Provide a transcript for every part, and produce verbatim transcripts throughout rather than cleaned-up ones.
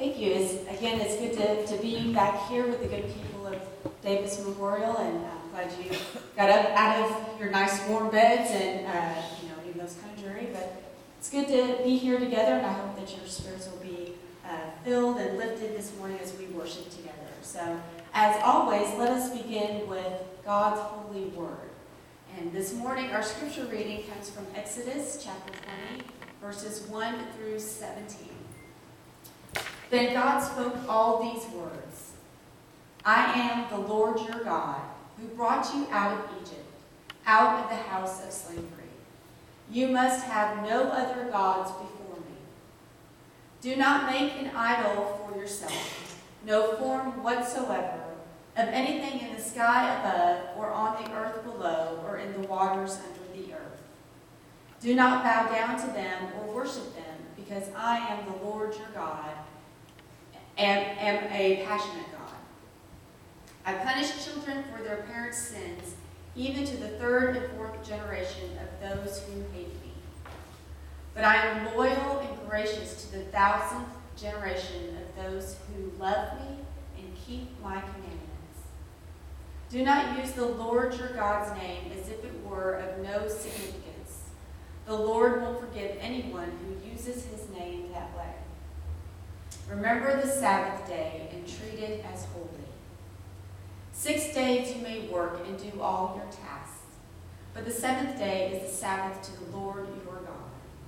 Thank you. It's, again, it's good to, to be back here with the good people of Davis Memorial, and I'm glad you got up out of your nice warm beds and, uh, you know, even though it's kind of dreary, but it's good to be here together, and I hope that your spirits will be uh, filled and lifted this morning as we worship together. So, as always, let us begin with God's holy word. And this morning, our scripture reading comes from Exodus chapter twenty, verses one through seventeen. Then God spoke all these words. I am the Lord your God, who brought you out of Egypt, out of the house of slavery. You must have no other gods before me. Do not make an idol for yourself, no form whatsoever, of anything in the sky above, or on the earth below, or in the waters under the earth. Do not bow down to them or worship them, because I am the Lord your God, and am a passionate God. I punish children for their parents' sins, even to the third and fourth generation of those who hate me. But I am loyal and gracious to the thousandth generation of those who love me and keep my commandments. Do not use the Lord your God's name as if it were of no significance. The Lord will forgive anyone who uses his name that way. Remember the Sabbath day and treat it as holy. Six days you may work and do all your tasks, but the seventh day is the Sabbath to the Lord your God.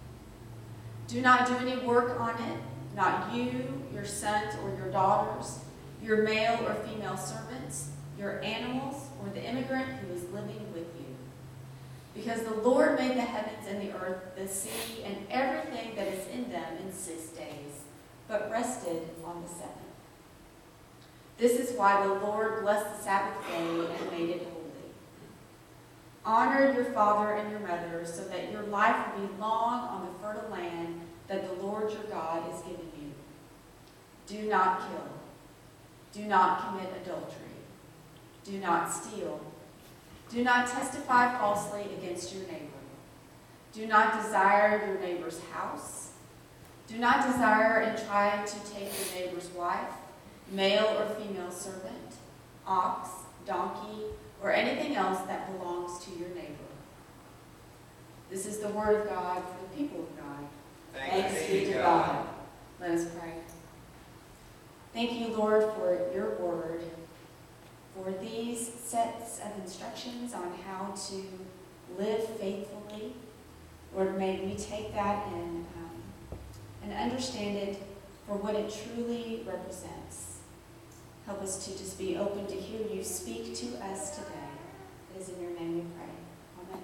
Do not do any work on it, not you, your sons or your daughters, your male or female servants, your animals, or the immigrant who is living with you. Because the Lord made the heavens and the earth, the sea, and everything that is in them in six days, but rested on the seventh. This is why the Lord blessed the Sabbath day and made it holy. Honor your father and your mother, so that your life will be long on the fertile land that the Lord your God has given you. Do not kill. Do not commit adultery. Do not steal. Do not testify falsely against your neighbor. Do not desire your neighbor's house. Do not desire and try to take your neighbor's wife, male or female servant, ox, donkey, or anything else that belongs to your neighbor. This is the word of God for the people of God. Thanks, Thanks be to God. God. Let us pray. Thank you, Lord, for your word, for these sets of instructions on how to live faithfully. Lord, may we take that and, um, and understand it for what it truly represents. Help us to just be open to hear you speak to us today. It is in your name we pray. Amen.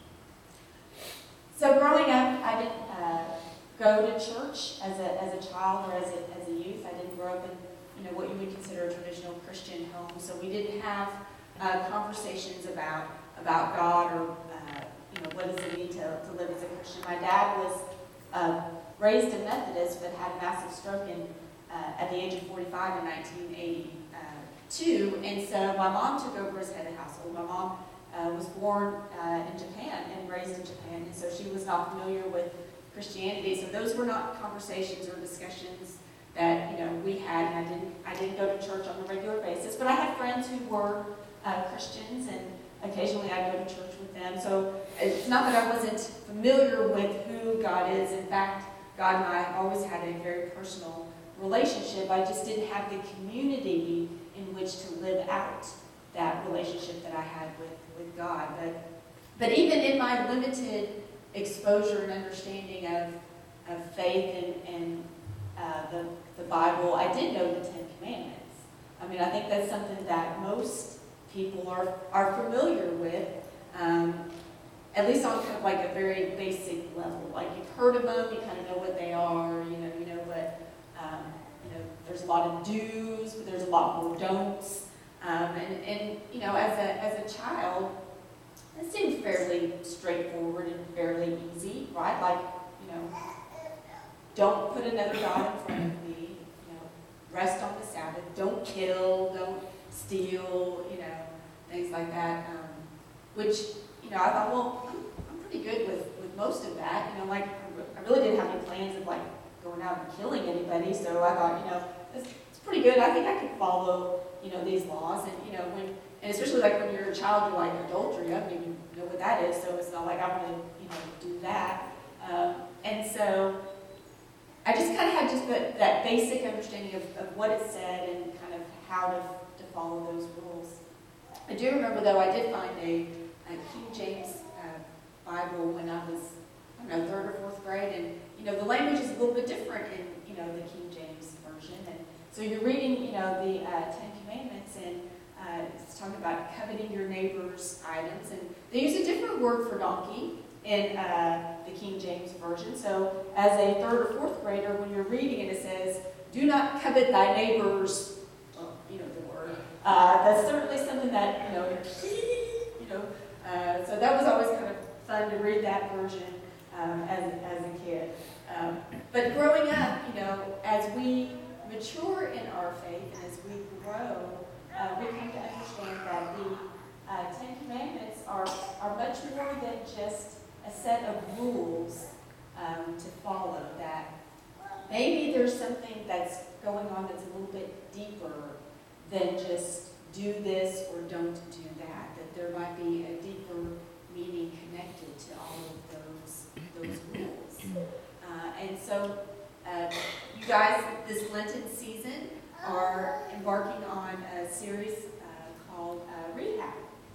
So growing up, I didn't uh, go to church as a as a child or as a as a youth. I didn't grow up in you know what you would consider a traditional Christian home. So we didn't have uh, conversations about about God or uh, you know what does it mean to, to live as a Christian. My dad was uh, raised a Methodist, but had a massive stroke in, uh, at the age of forty-five in nineteen eighty-two, and so my mom took over as head of household. My mom uh, was born uh, in Japan and raised in Japan, and so she was not familiar with Christianity. So those were not conversations or discussions that you know we had. And I didn't I didn't go to church on a regular basis, but I had friends who were uh, Christians, and occasionally I'd go to church with them. So it's not that I wasn't familiar with who God is. In fact, God and I always had a very personal relationship. I just didn't have the community in which to live out that relationship that I had with, with God. But, but even in my limited exposure and understanding of, of faith and, and uh, the, the Bible, I did know the Ten Commandments. I mean, I think that's something that most people are, are familiar with. Um, At least on kind of like a very basic level. Like you've heard of them, you kind of know what they are, you know, you know what, um, you know, there's a lot of do's, but there's a lot more don'ts. Um, and, and, you know, as a, as a child, it seemed fairly straightforward and fairly easy, right? Like, you know, don't put another God in front of me, you know, rest on the Sabbath, don't kill, don't steal, you know, things like that, um, which, you know, I thought, well, I'm, I'm pretty good with, with most of that. You know, like, I really didn't have any plans of, like, going out and killing anybody, so I thought, you know, it's, it's pretty good. I think I could follow, you know, these laws. And, you know, when, and especially like when you're a child, you're like, adultery, I don't even know what that is, so it's not like I'm going to, you know, do that. Um, and so I just kind of had just the, that basic understanding of, of what it said and kind of how to, to follow those rules. I do remember, though, I did find a, a King James uh, Bible when I was, I don't know, third or fourth grade, and, you know, the language is a little bit different in, you know, the King James Version. And so you're reading, you know, the uh, Ten Commandments, and uh, it's talking about coveting your neighbor's items, and they use a different word for donkey in uh, the King James Version. So as a third or fourth grader, when you're reading it, it says, do not covet thy neighbor's, well, you know the word. Uh, that's certainly something that, you know, you know, uh, so that was always kind of fun to read that version um, as, as a kid. Um, but growing up, you know, as we mature in our faith and as we grow, uh, we come to understand that the uh, Ten Commandments are, are much more than just a set of rules um, to follow, that maybe there's something that's going on that's a little bit deeper than just do this or don't do that, that there might be a deeper meaning connected to all of those, those rules. Uh, and so uh, you guys, this Lenten season, are embarking on a series uh, called uh, Rehab.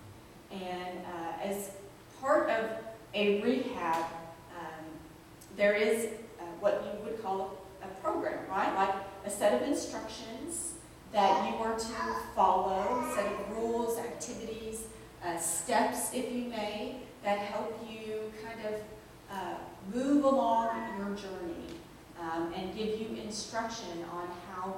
And uh, as part of a rehab, um, there is uh, what you would call a program, right? Like a set of instructions that you are to follow, a set of rules, activities, uh, steps, if you may, that help you kind of uh, move along your journey um, and give you instruction on how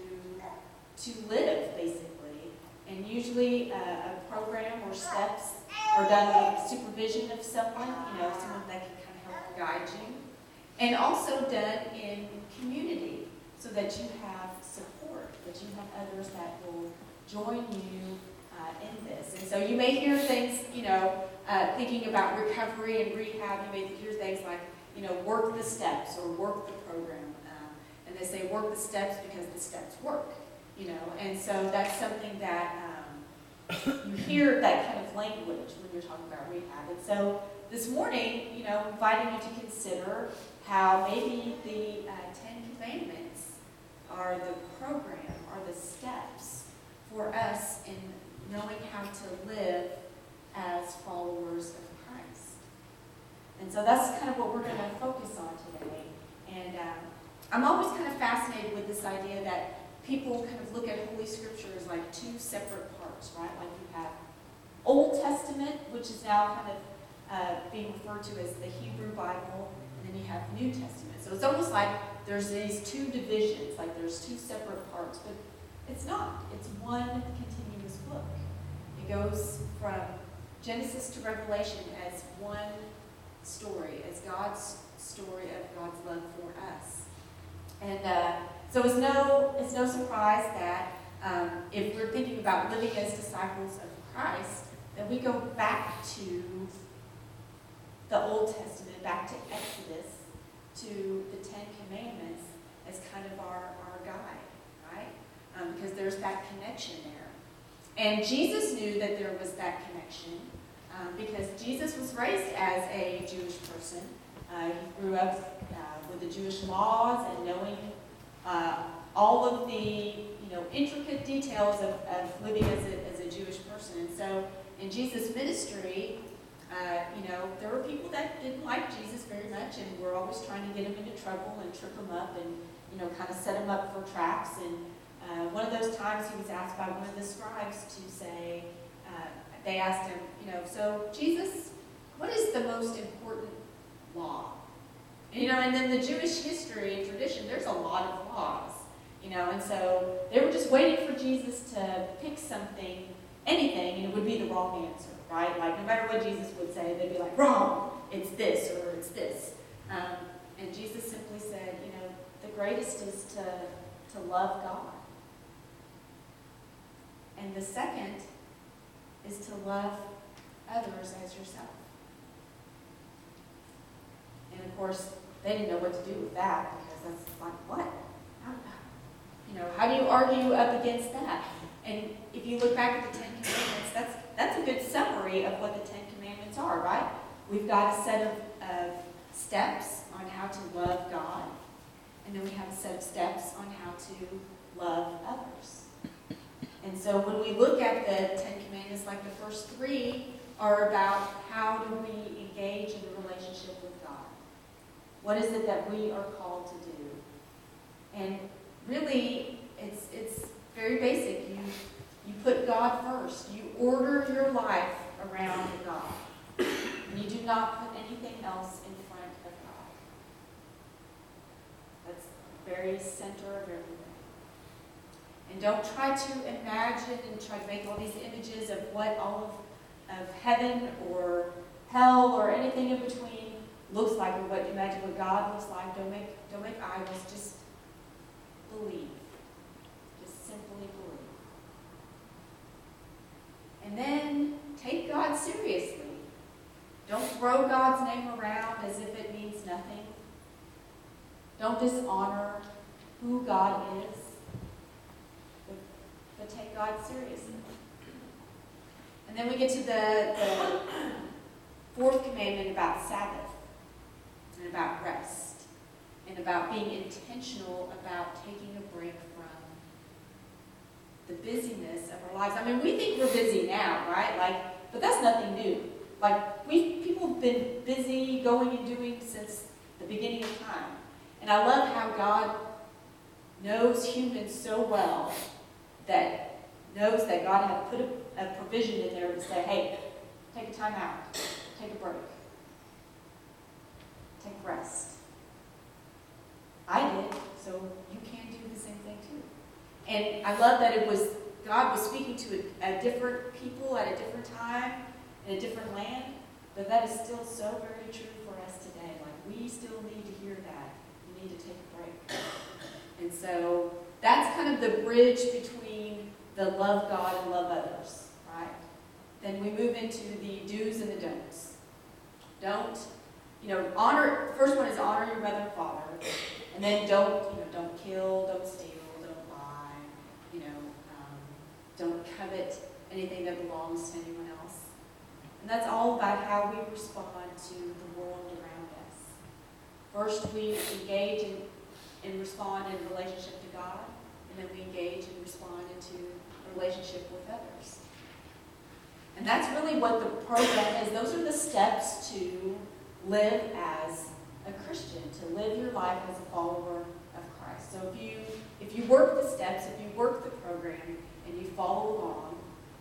to, to live, basically. And usually uh, a program or steps are done with supervision of someone, you know, someone that can kind of help guide you. And also done in community so that you have support, that you have others that will join you uh, in this. And so you may hear things, you know, uh, thinking about recovery and rehab, you may hear things like, you know, work the steps or work the program. Um, and they say work the steps because the steps work. You know, and so that's something that um, you hear that kind of language when you're talking about rehab. And so this morning, you know, inviting you to consider how maybe the uh, Ten Commandments are the program, are the steps for us in knowing how to live as followers of Christ. And so that's kind of what we're going to focus on today. And um, I'm always kind of fascinated with this idea that people kind of look at Holy Scripture as like two separate parts, right? Like you have Old Testament, which is now kind of uh, being referred to as the Hebrew Bible, and then you have New Testament. So it's almost like there's these two divisions, like there's two separate parts, but it's not. It's one continuous book. It goes from Genesis to Revelation as one story, as God's story of God's love for us. And uh, So it's no, it's no surprise that um, if we're thinking about living as disciples of Christ, that we go back to the Old Testament, back to Exodus, to the Ten Commandments as kind of our, our guide, right? Um, because there's that connection there. And Jesus knew that there was that connection um, because Jesus was raised as a Jewish person. Uh, he grew up uh, with the Jewish laws and knowing Uh, all of the, you know, intricate details of, of living as a, as a Jewish person. And so in Jesus' ministry, uh, you know, there were people that didn't like Jesus very much and were always trying to get him into trouble and trip him up and, you know, kind of set him up for traps. And uh, one of those times he was asked by one of the scribes to say, uh, they asked him, you know, so Jesus, what is the most important law? You know, and then the Jewish history and tradition, there's a lot of laws, you know, and so they were just waiting for Jesus to pick something, anything, and it would be the wrong answer, right? Like, no matter what Jesus would say, they'd be like, wrong, it's this, or it's this. Um, and Jesus simply said, you know, the greatest is to, to love God. And the second is to love others as yourself. And of course, they didn't know what to do with that because That's like, what? How, you know, how do you argue up against that? And if you look back at the Ten Commandments, that's that's a good summary of what the Ten Commandments are, right? We've got a set of, of steps on how to love God, and then we have a set of steps on how to love others. And so when we look at the Ten Commandments, like the first three are about how do we engage in a relationship with God. What is it that we are called to do? And really, it's it's very basic. You you put God first. You order your life around God. And you do not put anything else in front of God. That's the very center of everything. And don't try to imagine and try to make all these images of what all of, of heaven or hell or anything in between looks like, or what imagine what God looks like. Don't make don't make idols. Just believe. Just simply believe. And then take God seriously. Don't throw God's name around as if it means nothing. Don't dishonor who God is. But, but take God seriously. And then we get to the, the fourth commandment about Sabbath and about rest and about being intentional about taking a break from the busyness of our lives. I mean, we think we're busy now, right? Like, but that's nothing new. Like, we people have been busy going and doing since the beginning of time. And I love how God knows humans so well that knows that God had put a, a provision in there to say, hey, take a time out, take a break, take rest. I did, so you can do the same thing too. And I love that it was, God was speaking to a, a different people at a different time, in a different land, but that is still so very true for us today. Like, we still need to hear that. We need to take a break. And so that's kind of the bridge between the love God and love others, right? Then we move into the do's and the don'ts. Don't, you know, honor, first one is honor your mother and father, and then don't, you know, don't kill, don't steal, don't lie, you know, um, don't covet anything that belongs to anyone else. And that's all about how we respond to the world around us. First, we engage and, and respond in relationship to God, and then we engage and respond into a relationship with others. And that's really what the program is. Those are the steps to live as a Christian, to live your life as a follower of Christ. So if you if you work the steps, if you work the program, and you follow along,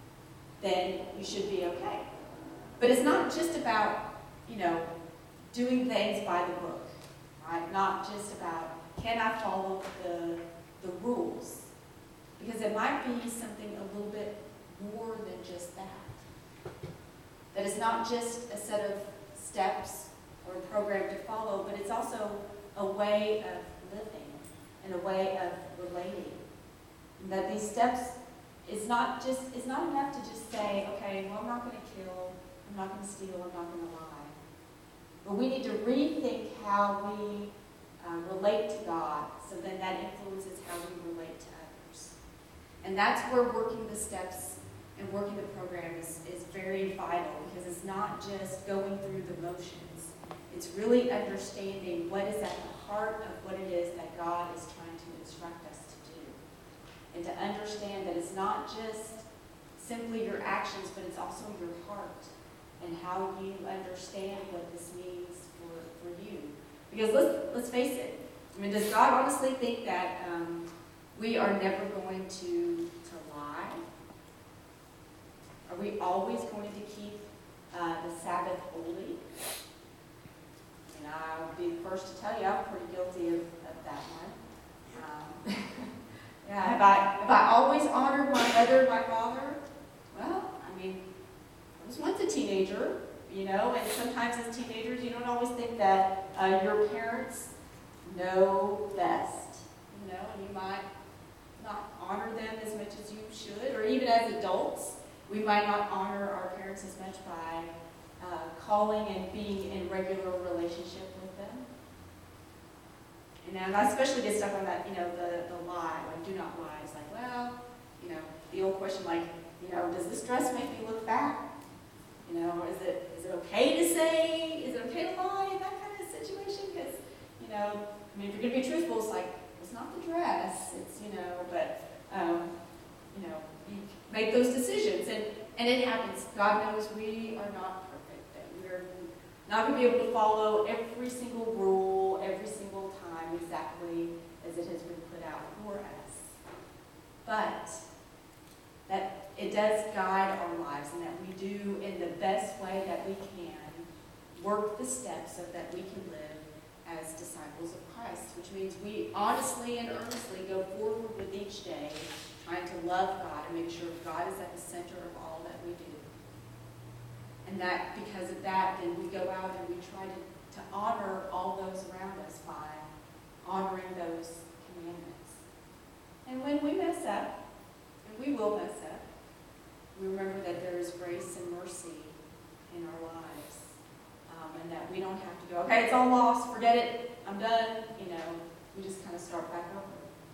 then you should be okay. But it's not just about, you know, doing things by the book, right? Not just about, can I follow the, the rules? Because it might be something a little bit more than just that. That it's not just a set of steps or a program to follow, but it's also a way of living and a way of relating. And that these steps is not just, it's not enough to just say, okay, well, I'm not going to kill, I'm not going to steal, I'm not going to lie. But we need to rethink how we uh, relate to God, so then that influences how we relate to others. And that's where working the steps and working the program is, is very vital, because it's not just going through the motions. It's really understanding what is at the heart of what it is that God is trying to instruct us to do. And to understand that it's not just simply your actions, but it's also your heart and how you understand what this means for, for you. Because let's, let's face it, I mean, does God honestly think that um, we are never going to, to lie? Are we always going to keep uh, the Sabbath holy? And I'll be the first to tell you, I'm pretty guilty of, of that one. Um, yeah, have I, have I always honored my mother and my father? Well, I mean, I was once a teenager, you know, and sometimes as teenagers you don't always think that uh, your parents know best, you know, and you might not honor them as much as you should, or even as adults, we might not honor our parents as much by uh, calling and being in regular relationship with them. You know, and I especially get stuck on that, you know, the, the lie, like do not lie. It's like, well, you know, the old question like, you know, does this dress make me look fat? You know, is it is it okay to say, is it okay to lie in that kind of situation? Because, you know, I mean, if you're going to be truthful, it's like, it's not the dress, it's, you know, but, um, you know, you make those decisions. And, and it happens. God knows we are not perfect. That we're not going to be able to follow every single rule, every single time exactly as it has been put out for us. But that it does guide our lives, and that we do in the best way that we can work the steps so that we can live as disciples of Christ, which means we honestly and earnestly go forward with each day trying to love God and make sure God is at the center of all that we do. And that because of that, then we go out and we try to, to honor all those around us by honoring those commandments. And when we mess up, and we will mess up, we remember that there is grace and mercy in our lives. Um, and that we don't have to go, okay, it's all lost, forget it, I'm done. You know, we just kind of start back over.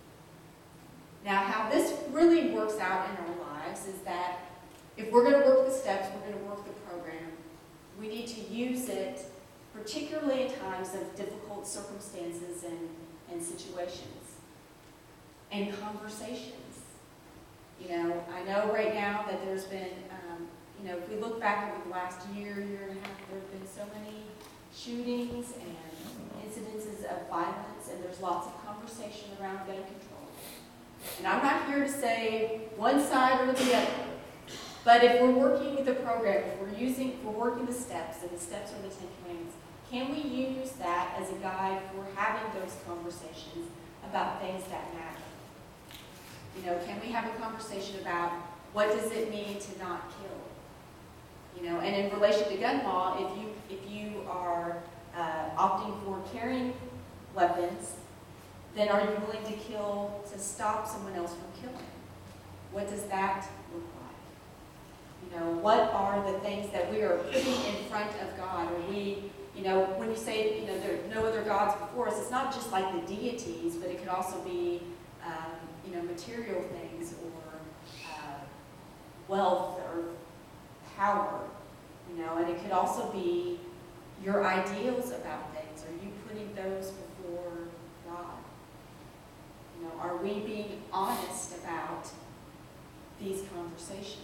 Now, how this really works out in our lives is that if we're going to work the steps, we're going to work the program, we need to use it particularly in times of difficult circumstances and, and situations and conversations. You know, I know right now that there's been, um, you know, if we look back over the last year, year and a half, there have been so many shootings and incidences of violence, and there's lots of conversation around gun control. And I'm not here to say one side or the other, but if we're working the program, if we're using, if we're working the steps, and the steps are the Ten Commandments, can we use that as a guide for having those conversations about things that matter? You know, can we have a conversation about what does it mean to not kill? You know, and in relation to gun law, if you if you are uh, opting for carrying weapons, then are you willing to kill to stop someone else from killing? What does that look like? You know, what are the things that we are putting in front of God? Or we, you know, when you say, you know, there are no other gods before us, it's not just like the deities, but it could also be, um, you know, material things or uh, wealth or power, you know, and it could also be your ideals about things. Are you putting those before God? You know, are we being honest about these conversations?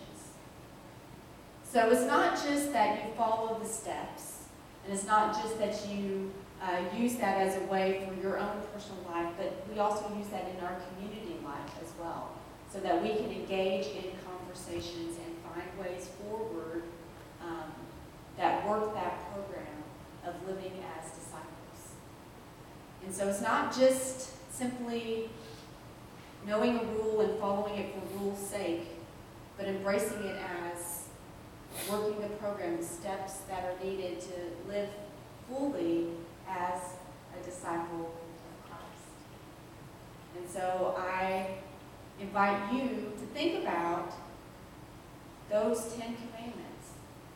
So it's not just that you follow the steps, and it's not just that you uh, use that as a way for your own personal life, but we also use that in our community life as well, so that we can engage in conversations and find ways forward um, that work that program of living as disciples. And so it's not just simply knowing a rule and following it for rule's sake, but embracing it as working the program, the steps that are needed to live fully as a disciple of Christ. And so I invite you to think about those Ten Commandments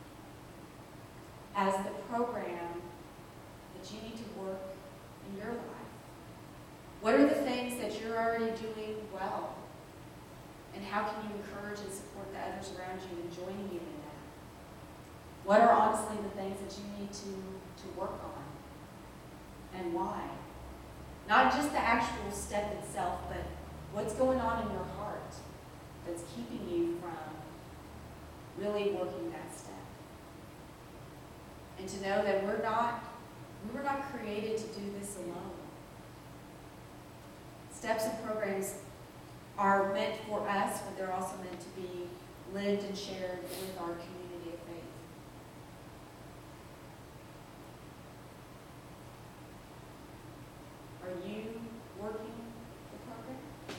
as the program that you need to work in your life. What are the things that you're already doing well? And how can you encourage and support the others around you in joining you in that? What are honestly the things that you need to, to work on? And why? Not just the actual step itself, but what's going on in your heart that's keeping you from really working that step. And to know that we're not, we were not created to do this alone. Steps and programs are meant for us, but they're also meant to be lived and shared with our community of faith. Are you working the program?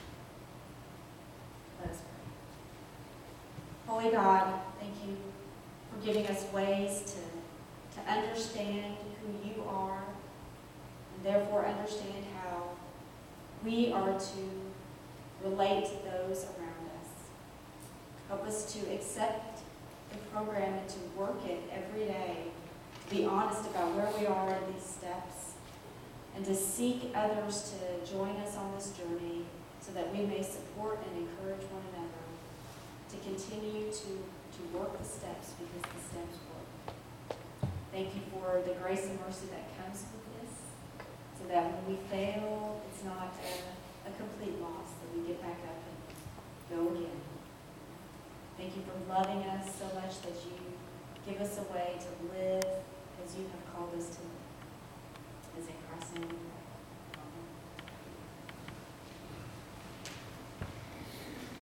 Let us pray. Holy God, thank you for giving us ways to, to understand who you are, and therefore understand how we are to relate to those around us. Help us to accept the program and to work it every day, to be honest about where we are in these steps, and to seek others to join us on this journey so that we may support and encourage one another to continue to, to work the steps because the steps work. Thank you for the grace and mercy that comes with this, so that when we fail, it's not a, a complete loss, that we get back up and go again. Thank you for loving us so much that you give us a way to live